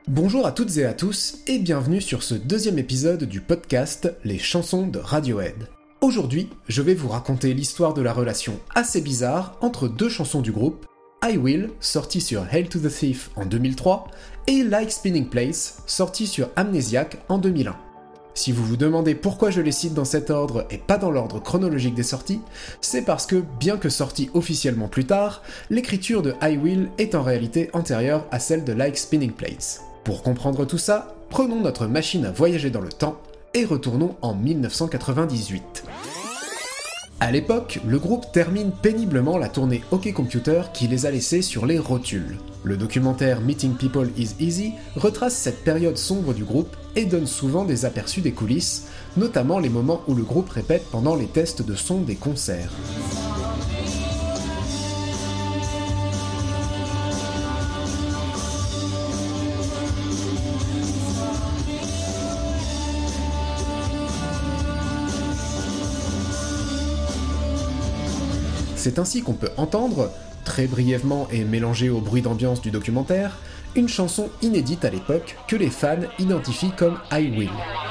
Bonjour à toutes et à tous et bienvenue sur ce deuxième épisode du podcast Les chansons de Radiohead. Aujourd'hui, je vais vous raconter l'histoire de la relation assez bizarre entre deux chansons du groupe, I Will, sorti sur Hail to the Thief en 2003, et Like Spinning Plates, sorti sur Amnesiac en 2001. Si vous vous demandez pourquoi je les cite dans cet ordre et pas dans l'ordre chronologique des sorties, c'est parce que, bien que sorti officiellement plus tard, l'écriture de I Will est en réalité antérieure à celle de Like Spinning Plates. Pour comprendre tout ça, prenons notre machine à voyager dans le temps et retournons en 1998. À l'époque, le groupe termine péniblement la tournée OK Computer qui les a laissés sur les rotules. Le documentaire Meeting People is Easy retrace cette période sombre du groupe et donne souvent des aperçus des coulisses, notamment les moments où le groupe répète pendant les tests de son des concerts. C'est ainsi qu'on peut entendre, très brièvement et mélangée au bruit d'ambiance du documentaire, une chanson inédite à l'époque que les fans identifient comme I Will.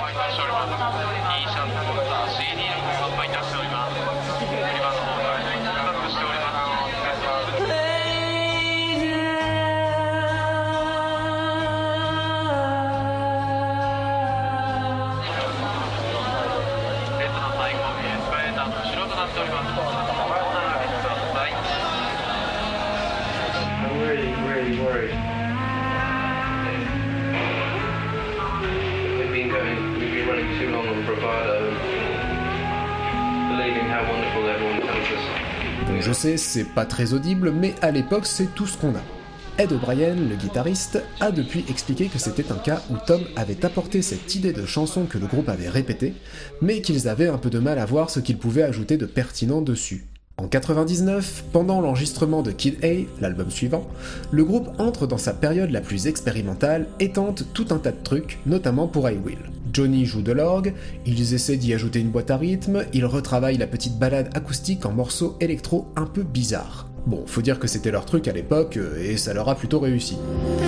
Bon, je sais, c'est pas très audible, mais à l'époque, c'est tout ce qu'on a. Ed O'Brien, le guitariste, a depuis expliqué que c'était un cas où Tom avait apporté cette idée de chanson que le groupe avait répétée, mais qu'ils avaient un peu de mal à voir ce qu'ils pouvaient ajouter de pertinent dessus. En 99, pendant l'enregistrement de Kid A, l'album suivant, le groupe entre dans sa période la plus expérimentale et tente tout un tas de trucs, notamment pour I Will. Johnny joue de l'orgue, ils essaient d'y ajouter une boîte à rythme, ils retravaillent la petite ballade acoustique en morceaux électro un peu bizarres. Bon, faut dire que c'était leur truc à l'époque, et ça leur a plutôt réussi.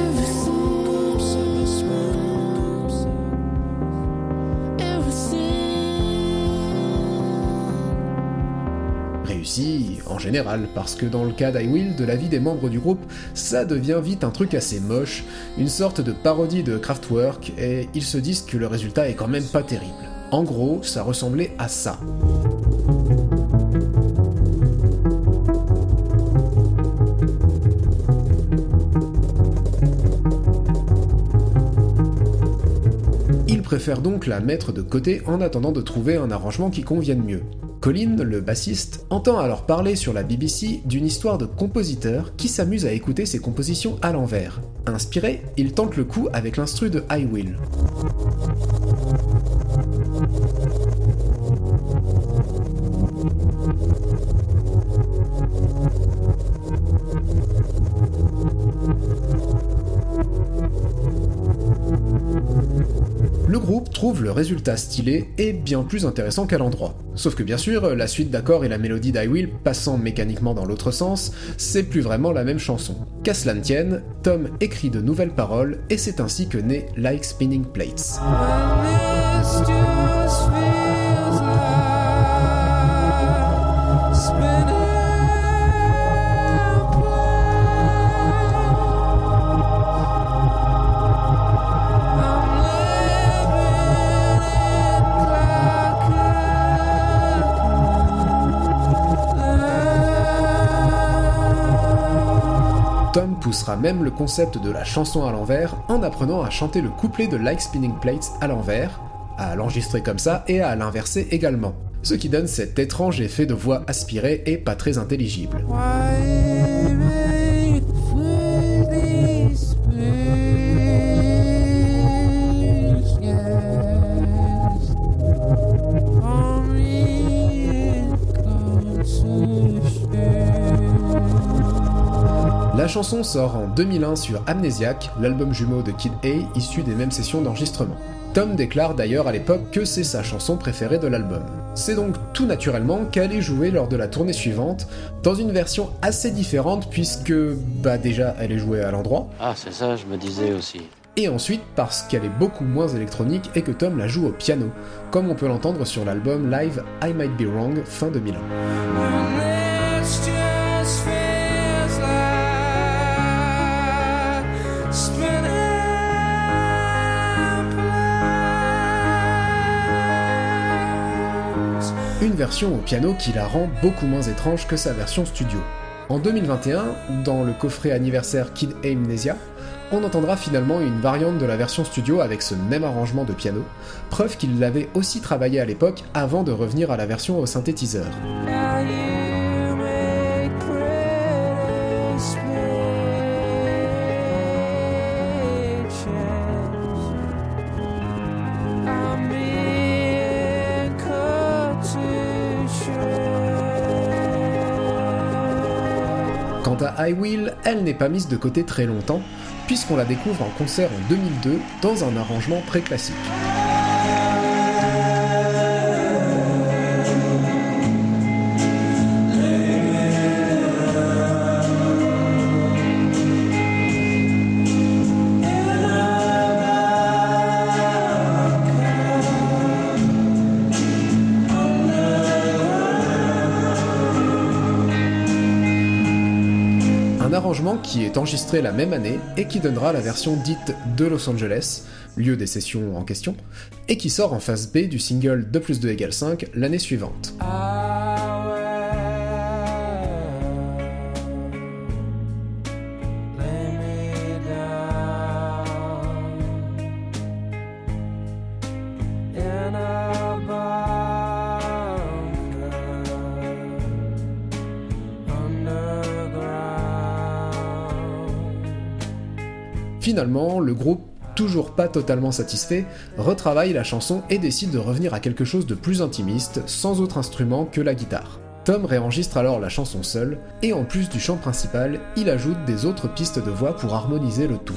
Réussi en général, parce que dans le cas d'I Will, de la vie des membres du groupe, ça devient vite un truc assez moche, une sorte de parodie de Kraftwerk, et ils se disent que le résultat est quand même pas terrible. En gros, ça ressemblait à ça. Ils préfèrent donc la mettre de côté en attendant de trouver un arrangement qui convienne mieux. Colin, le bassiste, entend alors parler sur la BBC d'une histoire de compositeur qui s'amuse à écouter ses compositions à l'envers. Inspiré, il tente le coup avec l'instru de I Will. Le groupe trouve le résultat stylé et bien plus intéressant qu'à l'endroit. Sauf que bien sûr, la suite d'accords et la mélodie d'I Will passant mécaniquement dans l'autre sens, c'est plus vraiment la même chanson. Qu'à cela ne tienne, Tom écrit de nouvelles paroles et c'est ainsi que naît Like Spinning Plates. Tom poussera même le concept de la chanson à l'envers en apprenant à chanter le couplet de Like Spinning Plates à l'envers, à l'enregistrer comme ça et à l'inverser également, ce qui donne cet étrange effet de voix aspirée et pas très intelligible. La chanson sort en 2001 sur Amnesiac, l'album jumeau de Kid A issu des mêmes sessions d'enregistrement. Tom déclare d'ailleurs à l'époque que c'est sa chanson préférée de l'album. C'est donc tout naturellement qu'elle est jouée lors de la tournée suivante, dans une version assez différente puisque, déjà, elle est jouée à l'endroit. Ah, c'est ça, je me disais aussi. et ensuite parce qu'elle est beaucoup moins électronique et que Tom la joue au piano, comme on peut l'entendre sur l'album live I Might Be Wrong fin 2001. Une version au piano qui la rend beaucoup moins étrange que sa version studio. En 2021, dans le coffret anniversaire Kid Amnesia, on entendra finalement une variante de la version studio avec ce même arrangement de piano, preuve qu'il l'avait aussi travaillé à l'époque avant de revenir à la version au synthétiseur. Quant à I Will, elle n'est pas mise de côté très longtemps, puisqu'on la découvre en concert en 2002 dans un arrangement pré-classique. Un arrangement qui est enregistré la même année et qui donnera la version dite de Los Angeles, lieu des sessions en question, et qui sort en phase B du single 2 + 2 = 5 l'année suivante. Finalement, le groupe, toujours pas totalement satisfait, retravaille la chanson et décide de revenir à quelque chose de plus intimiste, sans autre instrument que la guitare. Tom réenregistre alors la chanson seul, et en plus du chant principal, il ajoute des autres pistes de voix pour harmoniser le tout.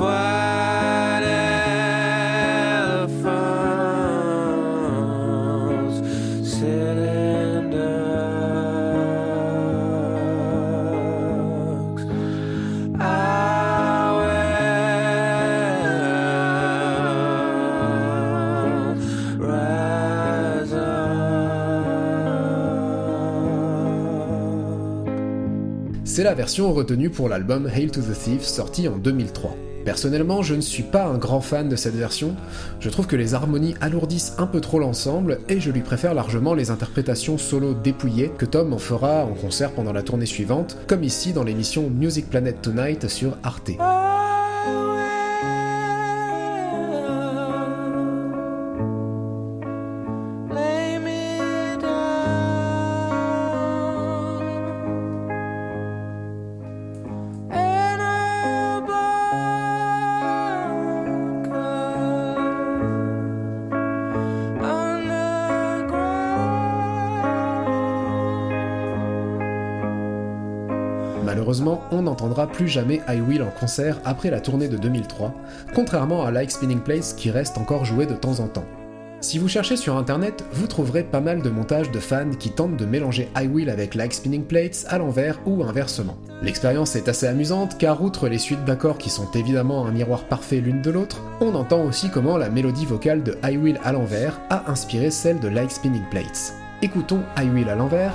C'est la version retenue pour l'album Hail to the Thief sorti en 2003. Personnellement, je ne suis pas un grand fan de cette version, je trouve que les harmonies alourdissent un peu trop l'ensemble et je lui préfère largement les interprétations solo dépouillées que Tom en fera en concert pendant la tournée suivante, comme ici dans l'émission Music Planet Tonight sur Arte. Malheureusement, on n'entendra plus jamais I Will en concert après la tournée de 2003, contrairement à Like Spinning Plates qui reste encore joué de temps en temps. Si vous cherchez sur internet, vous trouverez pas mal de montages de fans qui tentent de mélanger I Will avec Like Spinning Plates à l'envers ou inversement. L'expérience est assez amusante car outre les suites d'accords qui sont évidemment un miroir parfait l'une de l'autre, on entend aussi comment la mélodie vocale de I Will à l'envers a inspiré celle de Like Spinning Plates. Écoutons I Will à l'envers.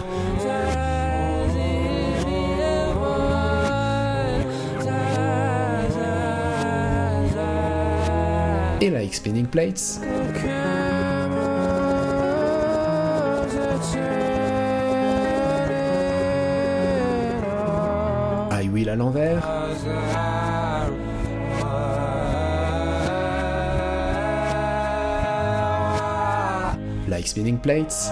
Et Like Spinning Plates. I Will à l'envers. Like Spinning Plates.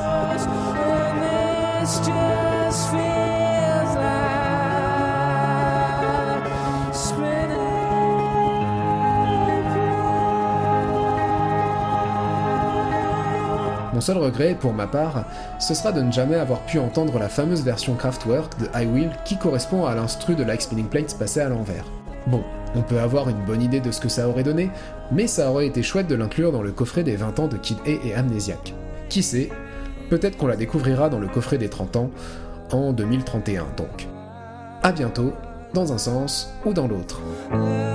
Mon seul regret, pour ma part, ce sera de ne jamais avoir pu entendre la fameuse version Kraftwerk de I Will qui correspond à l'instru de Like Spinning Plates passé à l'envers. Bon, on peut avoir une bonne idée de ce que ça aurait donné, mais ça aurait été chouette de l'inclure dans le coffret des 20 ans de Kid A et Amnesiac. Qui sait, peut-être qu'on la découvrira dans le coffret des 30 ans, en 2031 donc. À bientôt, dans un sens ou dans l'autre.